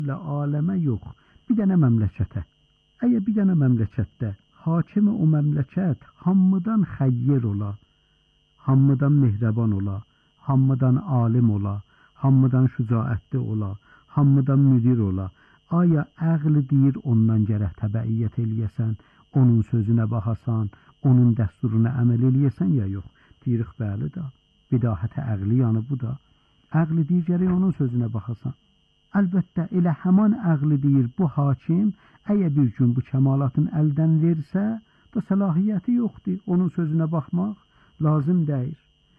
aləmə yox, bir dənə məmləkətə. Əgər bir dənə məmləkətdə hakimi o məmləkət hamıdan xəyyir ola, hamıdan mehrəban ola, hamıdan alim ola, hamıdan şücaətli ola, hamıdan müdir ola, aya əqli deyir ondan gərək təbəiyyət eləyəsən, onun sözünə baxasan, onun dəsturuna əməl eləyəsən ya yox? Deyirik bəli da, bidahət əqli yanı bu da. Əqli deyir gərək onun sözünə baxasan. Əlbəttə elə həman əqli deyir bu hakim əgər bir gün bu kəmalatın əldən versə da səlahiyyəti yoxdur, onun sözünə baxmaq lazım deyir.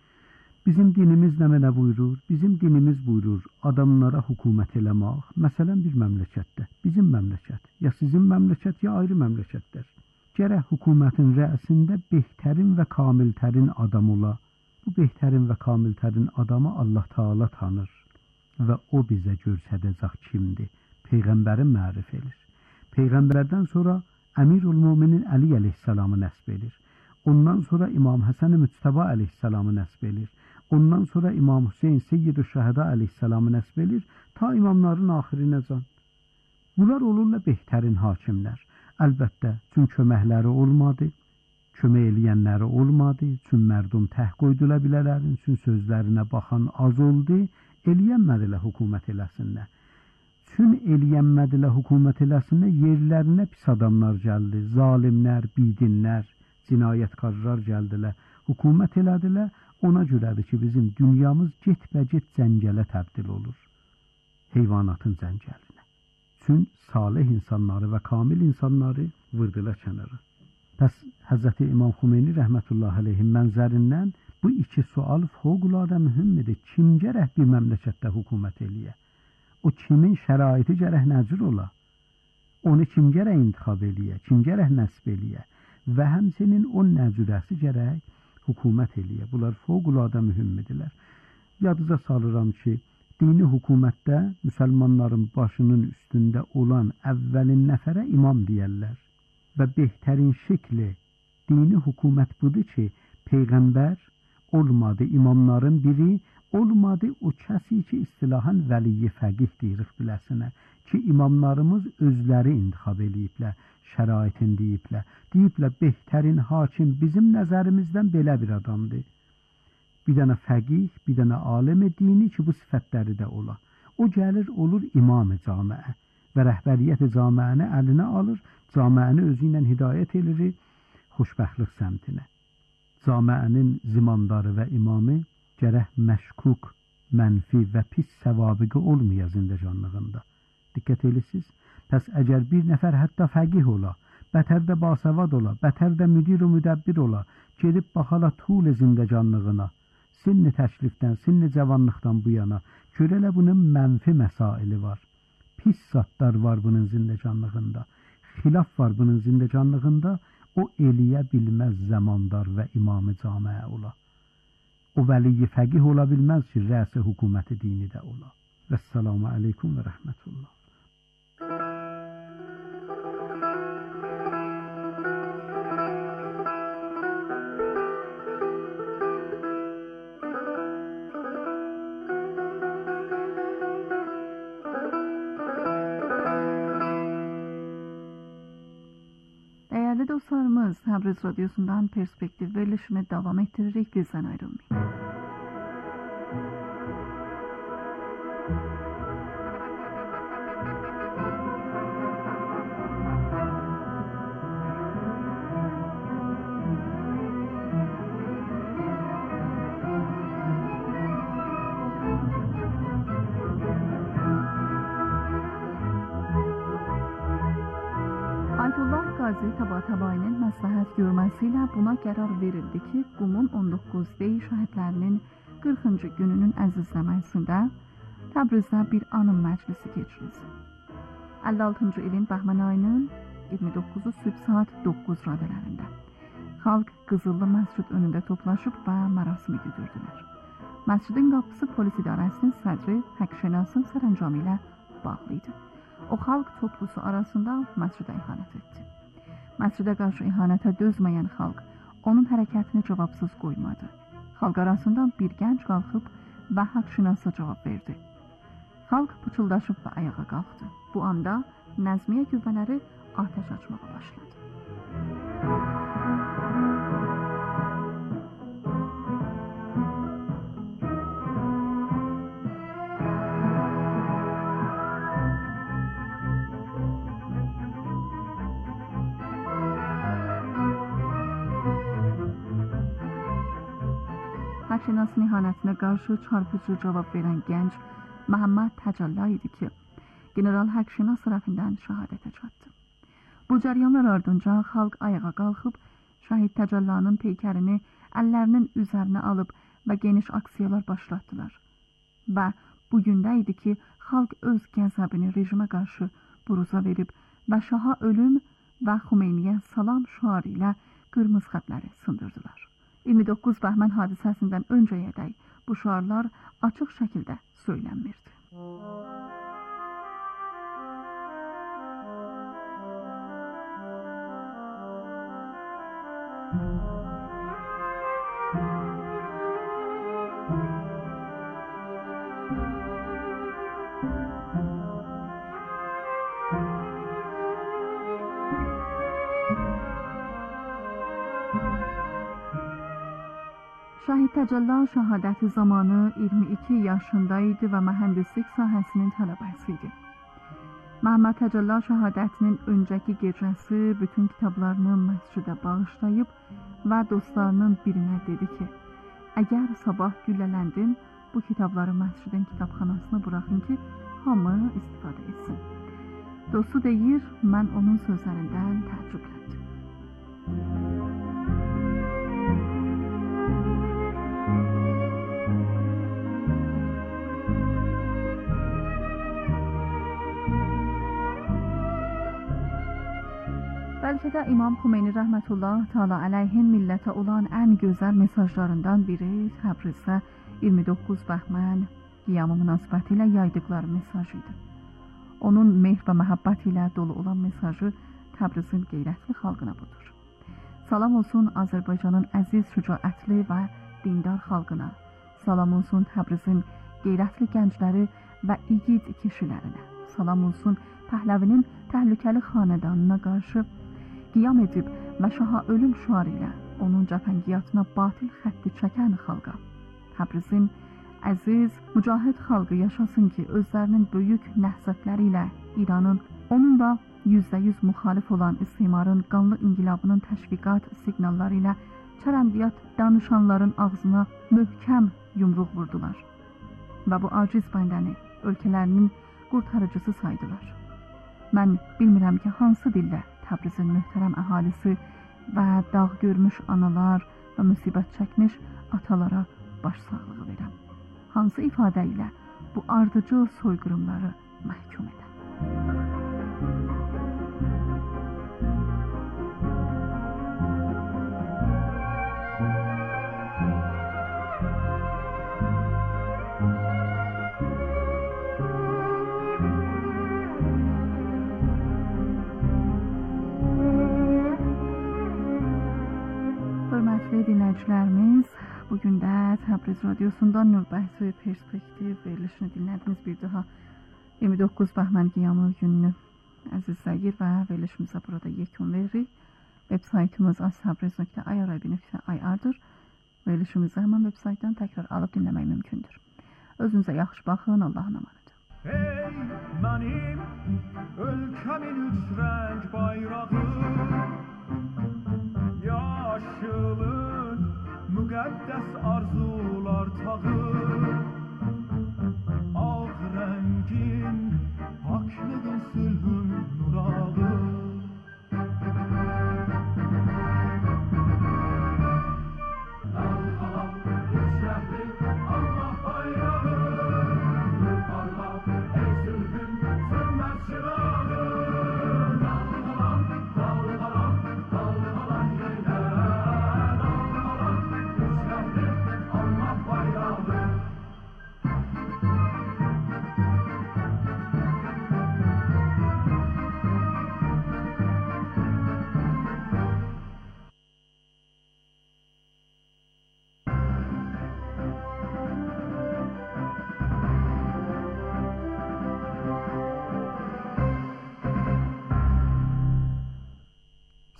Bizim dinimiz nə buyurur? Bizim dinimiz buyurur adamlara hökumət eləmək. Məsələn bir məmləkətdə, bizim məmləkət, ya sizin məmləkət, ya ayrı məmləkətlər. Gərək hökumətin rəisində behtərin və kamiltərin adam ola. Bu behtərin və kamiltərin adamı Allah Teala tanır və o bizə görsədəcək kimdir? Peyğəmbərin mərif edir. Peyğəmbərdən sonra Əmirül-Müminin Əli əleyhissalamı nəsb edir. Ondan sonra İmam Həsən-i Müctəba əleyhissalamı nəsb edir. Ondan sonra İmam Hüseyin Seyyid-ü Şəhəda əleyhissalamı nəsb edir. Ta imamların axirinə can. Bunlar olurlar behtərin hakimlər. Əlbəttə, üçün köməkləri olmadı, kömək eləyənləri olmadı, üçün mərdum təh qoydular bilələrin, üçün sözlərinə baxan az oldu, eləyənmədilər hökumət eləsinlər. Çün eləyənmədilər hökumət eləsinlər, yerlərinə pis adamlar gəldi, zalimlər, bidinlər, cinayətkarlar gəldilər, hökumət elədilər, ona görədir ki, bizim dünyamız get-bə-get zəngələ təbdil olur, heyvanatın zəngəlinə. Çün salih insanları və kamil insanları vırdılar kənara. Pəs Həzrəti İmam Xümeyni rəhmətullahi aleyhin mənzərindən bu iki sual fövqəladə mühümdir. Kim gərək bir məmləkətdə hökumət eləyə? O kimin şəraiti gərək nəcür ola? Onu kim gərək intikhab eləyə? Kim gərək nəsb eləyə? Və həmçinin o nəcürəsi gərək hökumət eləyə. Bunlar fövqəladə mühümdirlər. Yadınıza salıram ki, dini hökumətdə müsəlmanların başının üstündə olan əvvəlin nəfərə imam deyərlər. Və behtərin şəkli dini hökumət budur ki, Peyğəmbər olmadı imamların biri, olmadı o kəsi ki, istilahan vəliyi fəqih deyirik biləsinə, ki, imamlarımız özləri intikhab eləyiblər, şəraitin deyiblər. Deyiblər, behtərin hakim bizim nəzərimizdən belə bir adamdır. Bir dənə fəqih, bir dənə alim dini ki, bu sifətləri də ola. O gəlir, olur imam-ı camiə və rəhbəriyyət-i camiəni əlinə alır, camiəni özü ilə hidayət edir, xoşbəxtlik səmtinə. Camiənin zimandarı və imamı gərək məşkuk, mənfi və pis səvabiqi olmaya zindəcanlığında. Diqqət edirsiniz? Pəs əgər bir nəfər hətta fəqih ola, bətər də basavad ola, bətər də müdir-u müdəbbir ola, gedib baxala tul zindəcanlığına, sinni təşrifdən, sinni cavanlıqdan bu yana, görələ bunun mənfi məsaili var. Pis zatlar var bunun zindəcanlığında, xilaf var bunun zindəcanlığında, o eləyə bilməz zəmandar və imam-ı camiə ola. O vəliyi fəqih ola bilməz ki, rəs-i hökuməti dini də ola. Vəssalamu aleykum və rəhmətullah. Değerli dostlarımız, Təbriz Radyosu'ndan perspektif verilişine devam ettirerek bizden ayrılmayın. Ayətullah Qazi Tabatabayinin məsləhət görməsiyle buna qərar verildi ki, Qumun 19D şəhidlərinin 40-cı gününün əzizləməsində Təbrizdə bir anım məclisi keçirilsin. 56-cı ilin Bəhmən ayının 29-u sübh saat 9 radələrində. Xalq Qızıllı məscid önündə toplaşıb və mərasimi güdürdülər. Məscidin qapısı polis idarəsinin sədri həqqşənasın sərəncamı ilə bağlı idi. O xalq toplusu arasında məscidə ihanət etdi. Məscidə qarşı ihanətə dözməyən xalq onun hərəkətini cavabsız qoymadı. Xalq arasından bir gənc qalxıb və həqqşinasa cavab verdi. Xalq pıçıldaşıb və ayağa qalxdı. Bu anda Nəzmiyə qüvvələri atəş açmağa başladı. Hərşinasın ihanətinə qarşı çarpıcı cavab verən gənc Məhəmməd Təcəlla idi ki, General Hərşinas tərəfindən şəhadətə çatdı. Bu cəryanlar ardınca xalq ayağa qalxıb, şəhid Təcəllanın peykərini əllərinin üzərinə alıb və geniş aksiyalar başlatdılar. Və bu gündə idi ki, xalq öz qəzəbini rejimə qarşı buruza verib və şaha ölüm və Xümeyniyə salam şüarı ilə qırmızı xətləri sındırdılar. 29 Bəhmən hadisəsindən öncəyədək bu şüarlar açıq şəkildə söylənmirdi. Şəhid Təcəlla şəhadəti zamanı 22 yaşında idi və mühəndislik sahəsinin tələbəsi idi. Məhəmməd Təcəlla şəhadətinin öncəki gecəsi bütün kitablarını məscidə bağışlayıb və dostlarının birinə dedi ki, əgər sabah güllələndim, bu kitabları məscidin kitabxanasına buraxın ki, hamı istifadə etsin. Dostu deyir, mən onun sözlərindən təəccübləndim. Bəlkə də İmam Xümeyni rəhmətullah təala əleyhin millətə olan ən gözəl mesajlarından biri Təbrizdə 29 Bəhmən qiyamı münasibəti ilə yaydıqları mesaj idi. Onun mehr və məhəbbət ilə dolu olan mesajı Təbrizin qeyrətli xalqına budur. Salam olsun Azərbaycanın əziz, şücaətli və dindar xalqına. Salam olsun Təbrizin qeyrətli gəncləri və igid kişilərinə. Salam olsun Pəhləvinin təhlükəli xanədanına qarşı qiyam edib və şaha ölüm şüarı ilə onun cəfəngiyyatına batil xətti çəkən xalqa. Təbrizin əziz, mücahid xalqı yaşasın ki, özlərinin böyük nəhzətləri ilə İranın, onun da %100 müxalif olan istimarın qanlı inqilabının təşviqat siqnalları ilə çərəndiyat danışanların ağzına möhkəm yumruq vurdular və bu aciz bəndəni ölkələrinin qurtarıcısı saydılar. Mən bilmirəm ki, hansı dillə Təbrizin möhtərəm əhalisi və dağ görmüş analar və müsibət çəkmiş atalara başsağlığı verəm. Hansı ifadə ilə bu ardıcıl soyqırımları məhkum edəm. Hörmətli dinləyicilərimiz, bugün də Təbriz Radiosundan növbəti perspektiv verilişini dinlədiniz. Bir daha 29 Bəhmən qiyamı gününü əzizləyir və verilişimizə burada yekun veririk. Web saytımız aztabriz.ir.ir-dır. Verilişimizi həmən web saytdan təkrar alıb dinləmək mümkündür. Özünüzə yaxşı baxın, Allah'ın emanet. Ey mənim ölkəmin üç rəng bayrağı, yaşılın müqəddəs arzular tağı, ağ rəngin haklığın sülhün nurağı. Dalğalan üç rəngli Allah bayrağı, parla ey sülhün sönməz çırağı. Dalğalan, dalğalan, dalğalan yeylə, dalğalan üç rəngli Allah bayrağı.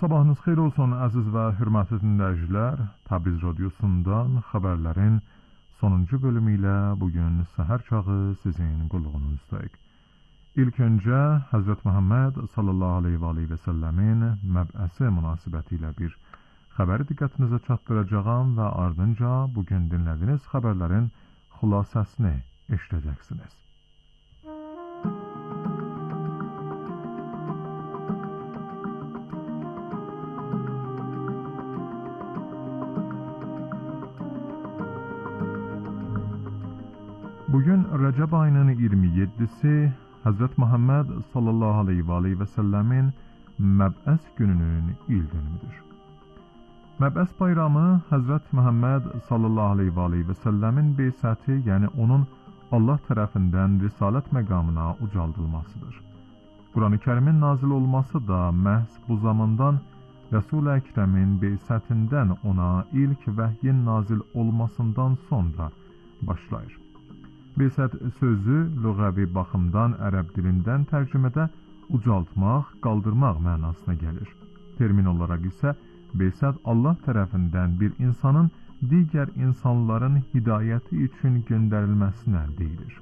Sabahınız xeyir olsun əziz və hörmətli dinləyicilər. Təbriz radiosundan xəbərlərin sonuncu bölümü ilə bugün səhər çağı sizin qulluğunuzdayıq. İlk öncə Həzrət Məhəmməd sallallahu aleyhi və səlləmin məb'əsi münasibəti ilə bir xəbəri diqqətinizə çatdıracağam və ardınca bugün dinlədiyiniz xəbərlərin xülasəsini eşidəcəksiniz. Bugün Rəcəb ayının 27'si Həzrət Məhəmməd sallallahu aleyhi və səlləmin məb'əs gününün il dönümüdür. Məb'əs bayramı Həzrət Məhəmməd sallallahu aleyhi və səlləmin beysəti, yəni onun Allah tərəfindən risalət məqamına ucaldılmasıdır. Quran-ı Kərimin nazil olması da məhz bu zamandan Rəsul-i Əkrəmin beysətindən ona ilk vəhyin nazil olmasından sonra başlayır. Beysət sözü lüğəvi baxımdan ərəb dilindən tərcümədə ucaltmaq, qaldırmaq mənasına gəlir. Termin olaraq isə beysət Allah tərəfindən bir insanın digər insanların hidayəti üçün göndərilməsinə deyilir.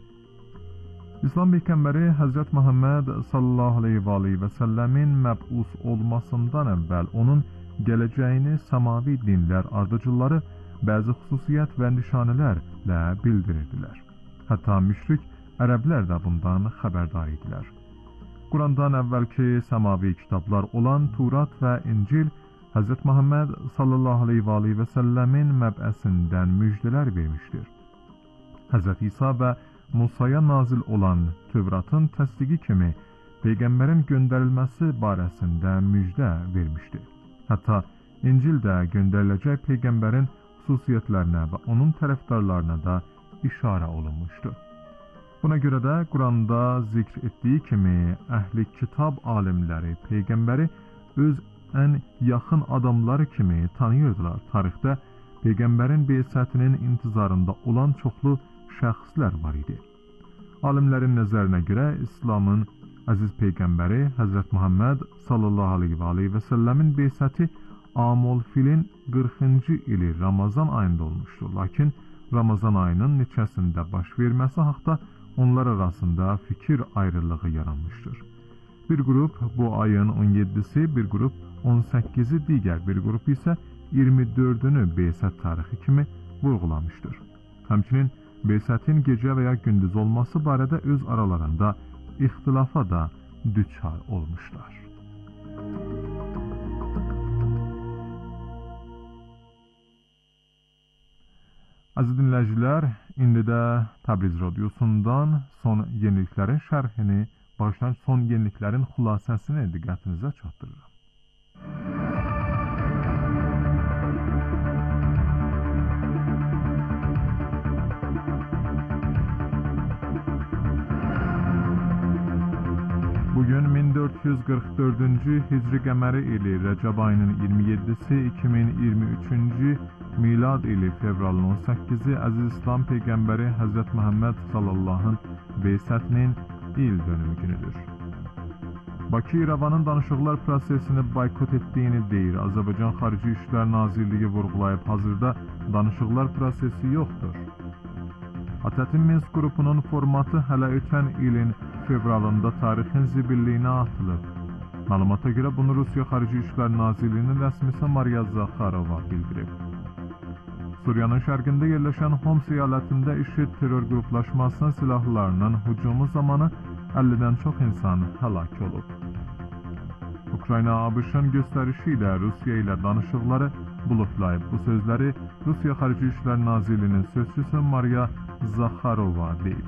İslam Peyğəmbəri Həzrət Məhəmməd sallallahu aleyhi və səlləmin məb'us olmasından əvvəl onun gələcəyini səmavi dinlər ardıcılları bəzi xüsusiyyət və nişanələrlə bildirirdilər. Hətta müşrik ərəblər də bundan xəbərdar idilər. Qurandan əvvəlki səmavi kitablar olan Turat və İncil Həzrət Məhəmməd sallallahu aleyhi və səlləmin məb'əsindən müjdələr vermişdir. Həzrət İsa və Musaya nazil olan Tövratın təsdiqi kimi Peyğəmbərin göndərilməsi barəsində müjdə vermişdir. Hətta İncil də göndəriləcək Peyğəmbərin xüsusiyyətlərinə və onun tərəfdarlarına da işarə olunmuşdur. Buna görə də Quranda zikr etdiyi kimi əhli kitab alimləri Peyğəmbəri öz ən yaxın adamları kimi tanıyırdılar. Tarixdə Peyğəmbərin beysətinin intizarında olan çoxlu şəxslər var idi. Alimlərin nəzərinə görə İslamın əziz Peyğəmbəri Həzrət Məhəmməd sallallahu aleyhi və səlləmin beysəti Amul filin 40-cı ili Ramazan ayında olmuşdur. Lakin Ramazan ayının neçəsində baş verməsi haqda onlar arasında fikir ayrılığı yaranmışdır. Bir qrup bu ayın 17'si, bir qrup 18'i, digər bir qrup isə 24'ünü beysət tarixi kimi vurğulamışdır. Həmçinin beysətin gecə və ya gündüz olması barədə öz aralarında ixtilafa da düçar olmuşlar. Əziz dinləyicilər, indi də Təbriz radiosundan son yeniliklərin şərhini, başlanğıc son yeniliklərin xülasəsini diqqətinizə çatdırıram. Bugün 1444-cü Hicri qəməri ili Rəcəb ayının 27'si, 2023-cü milad ili fevralın 18'i əziz İslam Peyğəmbəri Həzrət Məhəmməd sallallahu beysətinin il dönümü günüdür. Bakı İrəvanın danışıqlar prosesini boykot etdiyini deyir. Azərbaycan Xarici İşlər Nazirliyi vurğulayıb hazırda danışıqlar prosesi yoxdur. ATƏT-in Minsk qrupunun formatı hələ ötən ilin fevralında tarixin zibilliyinə atılıb. Məlumata görə bunu Rusiya Xarici İşlər Nazirliyinin rəsmisi Mariya Zakharova bildirib. Suriyanın şərqində yerləşən Homs əyalətində IŞİD terror qruplaşmasının silahlarının hücumu zamanı 50'dən çox insan həlak olub. Ukrayna ABŞ-ın göstərişi ilə Rusiya ilə danışıqları bloklayıb. Bu sözləri Rusiya Xarici İşlər Nazirliyinin sözçüsü Mariya Zakharova deyib.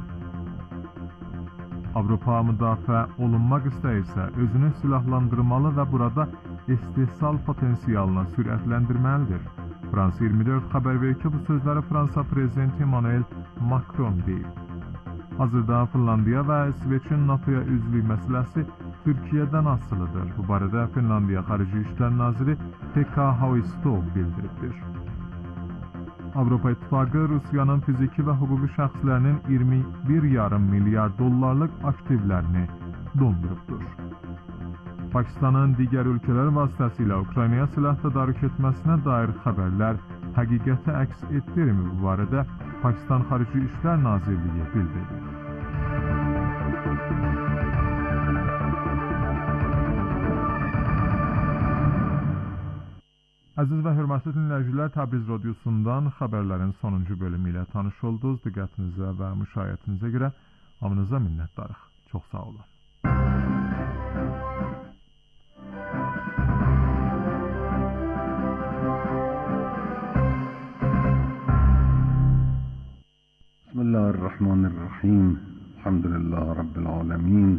Avropa müdafiə olunmaq istəyirsə özünü silahlandırmalı və burada istehsal potensialını sürətləndirməlidir. Fransa 24 xəbər verir ki, bu sözləri Fransa prezidenti Emmanuel Macron deyib. Hazırda Finlandiya və İsveçin NATO'ya üzvlük məsələsi Türkiyədən asılıdır. Bu barədə Finlandiya Xarici İşlər Naziri Pekka Haavisto bildiribdir. Avropa İttifaqı Rusiyanın fiziki və hüquqi şəxslərinin 21,5 milyar dollarlıq aktivlərini dondurubdur. Pakistanın digər ölkələr vasitəsilə Ukraynaya silah tədarük etməsinə dair xəbərlər həqiqəti əks etdirmi bu barədə Pakistan Xarici İşlər Nazirliyi bildirdi. Əziz və hörmətli dinləyicilər, Təbriz Radiosundan xəbərlərin sonuncu bölümü ilə tanış oldunuz. Diqqətinizə və müşahiyyətinizə görə hamınıza minnətdarıq. Çox sağ olun. Bismillahirrahmanirrahim. Elhamdülillahi Rabbil alemin.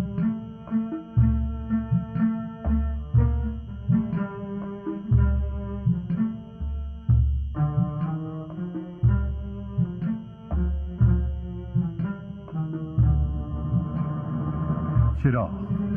چرا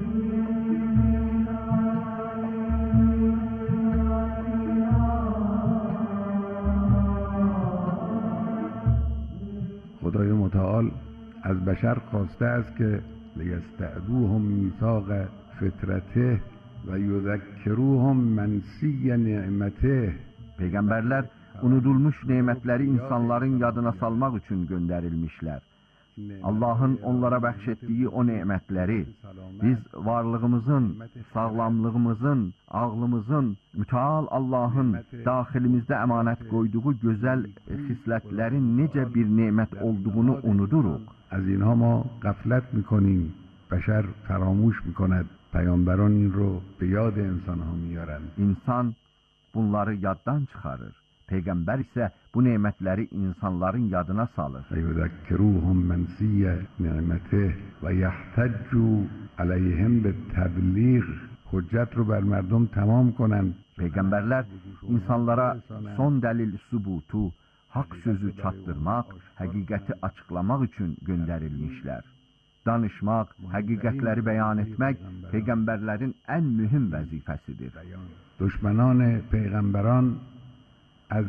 خدای متعال از بشر خواسته است که لیستعدوهم میثاق فطرته ve yuzekkeruhum mensiye ni'mete. Peygamberler unudulmuş nimetleri insanların yadına salmak için gönderilmişler. Allah'ın onlara bəxş o nimetleri biz varlığımızın, sağlamlığımızın, ağlımızın, müteal Allah'ın daxilimizde emanet koyduğu güzel xisletlerin nece bir nimet olduğunu unuduruq. Az اینها ما غفلت میکنیم. بشر فراموش میکند. پیامبران این رو به یاد انسانها میارند. İnsan bunları yaddan çıkarır. Peygamber ise bu nimetleri insanların yadına salır. وَيُذَكِّرُوهُمْ مَنْسِيَّ نِعْمَتِهِ وَيَحْتَجُّوا عَلَيْهِمْ بِالتَّبْلِيغِ. Hüccet رو bər mərdum tamam konand. Peygamberler insanlara son delil subutu, hak sözü çattırmak, hakikati açıklamak için gönderilmişler. Danışmak, hakikatleri beyan etmek peygamberlerin en mühim vazifesidir. Düşmanان peygamberan از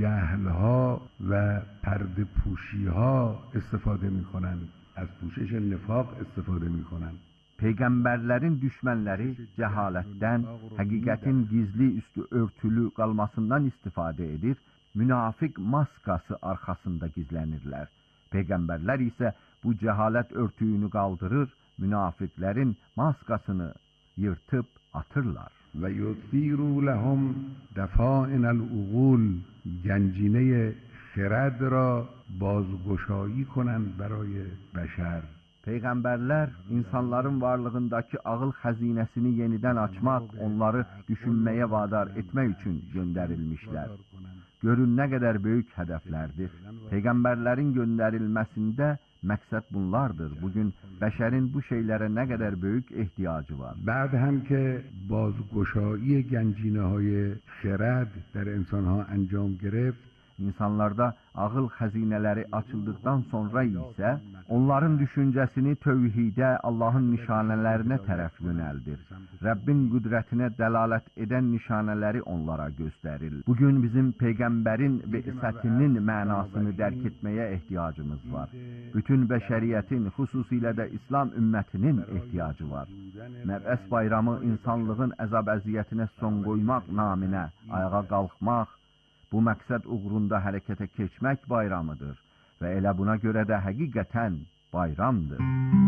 جهلها و پرده پوشیها استفاده می کنند. از پوشش نفاق استفاده می کنند. Peygamberlerin düşmanları cehaletten, hakikatin gizli üstü örtülü kalmasından istifade edir, münafık maskası arkasında gizlenirler. Peygamberler ise bu cehalet örtüğünü kaldırır, münafıkların maskasını yırtıp atırlar. و یثیروا لهم دفائن العقول. گنجینه خرد را بازگشایی کنند برای بشر. Peygamberler insanların varlığındaki ağıl hazinesini yeniden açmak, onları düşünmeye vadar etmek için gönderilmişler. Görün ne kadar büyük hedeflerdir. Peygamberlerin gönderilmesinde məqsəd bunlardır. Bugün bəşərin bu şeylərə nə qədər böyük ehtiyacı var. بعد هم که بازگشایی گنجینه‌های خرد در انسان‌ها انجام گرفت. İnsanlarda ağıl xəzinələri açıldıktan sonra isə onların düşüncəsini tövhidə, Allahın nişanələrinə tərəf yönəldir. Rəbbin qüdrətinə dəlalət edən nişanələri onlara göstərir. Bugün bizim Peyğəmbərin bi'sətinin mənasını dərk etməyə ehtiyacımız var. Bütün bəşəriyyətin, xüsusilə də İslam ümmətinin ehtiyacı var. Məbəs bayramı insanlığın əzab-əziyyətinə son qoymaq naminə ayağa qalxmaq, bu məqsəd uğrunda hərəkətə keçmək bayramıdır və elə buna görə də həqiqətən bayramdır.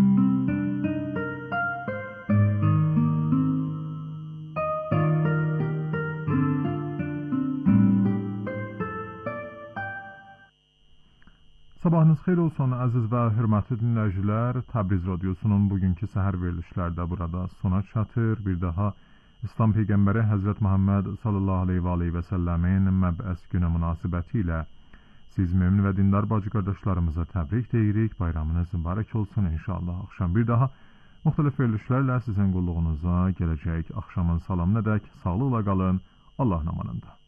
Sabahınız xeyir olsun əziz və hörmətli dinləyicilər. Təbriz Radiosunun bugünkü səhər verilişləri də burada sona çatır. Bir daha İslam Peyğəmbəri Həzrət Muhammed sallallahu aleyhi və səlləmin məbəs günü münasibəti ilə siz mömin və dindar bacı qardaşlarımıza təbrik deyirik. Bayramınız mübarək olsun inşallah. Axşam bir daha müxtəlif verilişlərlə sizin qulluğunuza gələcək. Axşamın salamına dək sağlıqla qalın. Allahın amanında.